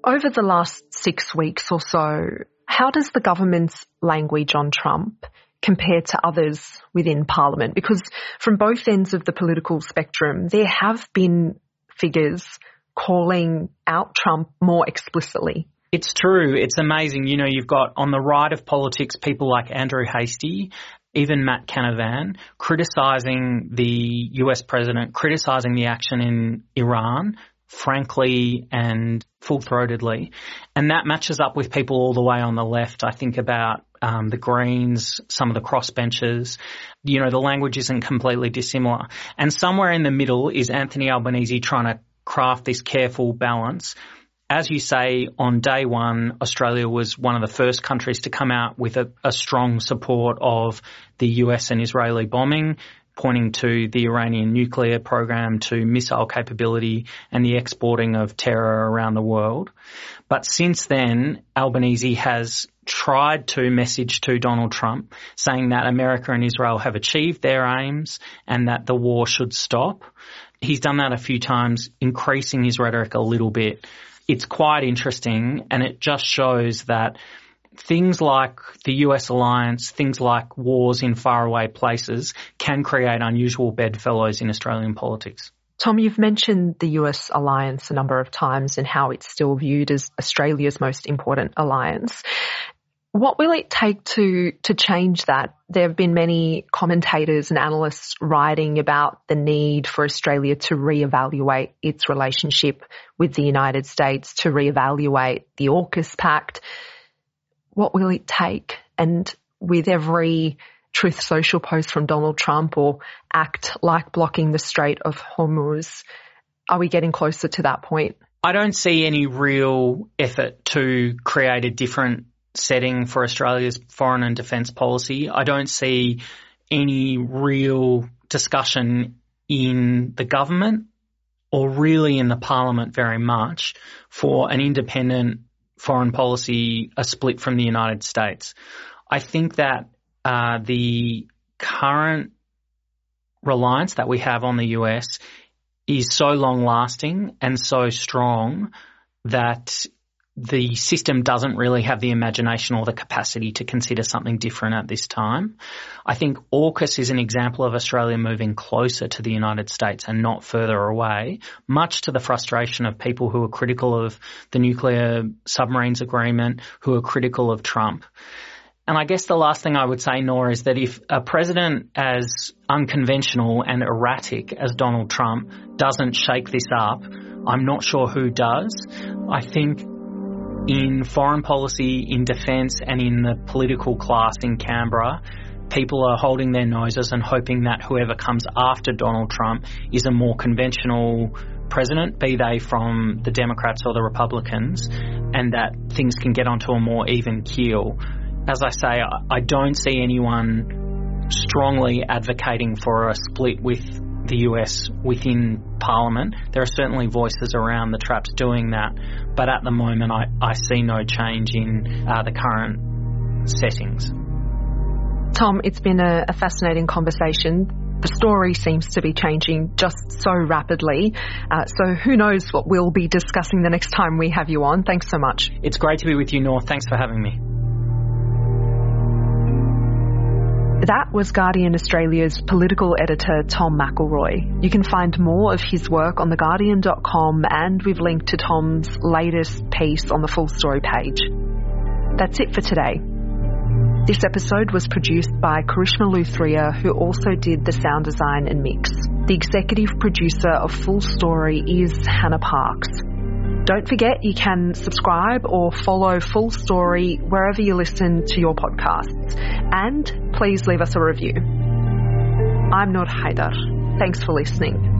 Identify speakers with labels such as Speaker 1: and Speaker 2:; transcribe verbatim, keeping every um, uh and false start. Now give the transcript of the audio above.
Speaker 1: Over the last six weeks or so, how does the government's language on Trump compare to others within Parliament? Because from both ends of the political spectrum, there have been figures calling out Trump more explicitly.
Speaker 2: It's true. It's amazing. You know, you've got on the right of politics people like Andrew Hastie, even Matt Canavan, criticising the U S president, criticising the action in Iran, frankly and full-throatedly. And that matches up with people all the way on the left. I think about um, the Greens, some of the crossbenchers. You know, the language isn't completely dissimilar. And somewhere in the middle is Anthony Albanese trying to craft this careful balance. As you say, on day one, Australia was one of the first countries to come out with a, a strong support of the U S and Israeli bombing, pointing to the Iranian nuclear program, to missile capability and the exporting of terror around the world. But since then, Albanese has tried to message to Donald Trump saying that America and Israel have achieved their aims and that the war should stop. He's done that a few times, increasing his rhetoric a little bit. It's quite interesting, and it just shows that things like the U S alliance, things like wars in faraway places can create unusual bedfellows in Australian politics.
Speaker 1: Tom, you've mentioned the U S alliance a number of times and how it's still viewed as Australia's most important alliance. What will it take to to change that? There have been many commentators and analysts writing about the need for Australia to reevaluate its relationship with the United States, to reevaluate the AUKUS Pact. What will it take? And with every Truth Social post from Donald Trump or act like blocking the Strait of Hormuz, are we getting closer to that point?
Speaker 2: I don't see any real effort to create a different setting for Australia's foreign and defence policy. I don't see any real discussion in the government or really in the parliament very much for an independent foreign policy, a split from the United States. I think that uh, the current reliance that we have on the U S is so long-lasting and so strong that the system doesn't really have the imagination or the capacity to consider something different at this time. I think AUKUS is an example of Australia moving closer to the United States and not further away, much to the frustration of people who are critical of the nuclear submarines agreement, who are critical of Trump. And I guess the last thing I would say, Nora, is that if a president as unconventional and erratic as Donald Trump doesn't shake this up, I'm not sure who does. I think in foreign policy, in defence and in the political class in Canberra, people are holding their noses and hoping that whoever comes after Donald Trump is a more conventional president, be they from the Democrats or the Republicans, and that things can get onto a more even keel. As I say, I don't see anyone strongly advocating for a split with the U S within Parliament. There are certainly voices around the traps doing that, but at the moment I, I see no change in uh, the current settings.
Speaker 1: Tom, it's been a, a fascinating conversation. The story seems to be changing just so rapidly, uh, so who knows what we'll be discussing the next time we have you on. Thanks so much.
Speaker 2: It's great to be with you, Nor. Thanks for having me.
Speaker 1: That was Guardian Australia's political editor, Tom McElroy. You can find more of his work on the guardian dot com, and we've linked to Tom's latest piece on the full story page. That's it for today. This episode was produced by Karishma Luthria, who also did the sound design and mix. The executive producer of Full Story is Hannah Parks. Don't forget you can subscribe or follow Full Story wherever you listen to your podcasts. And please leave us a review. I'm Noor Haidar. Thanks for listening.